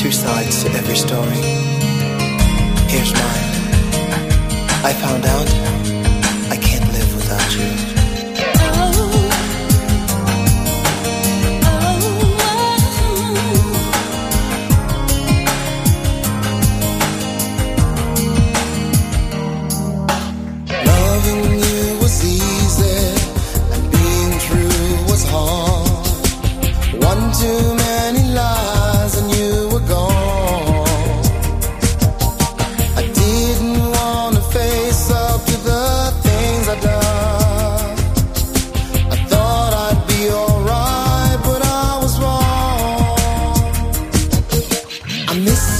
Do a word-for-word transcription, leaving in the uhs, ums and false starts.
two sides to every story. Here's mine. I found out I can't live without you. Loving you was easy and being true was hard. One too many lies and you were gone. I didn't want to face up to the things I'd done. I thought I'd be alright, but I was wrong. I miss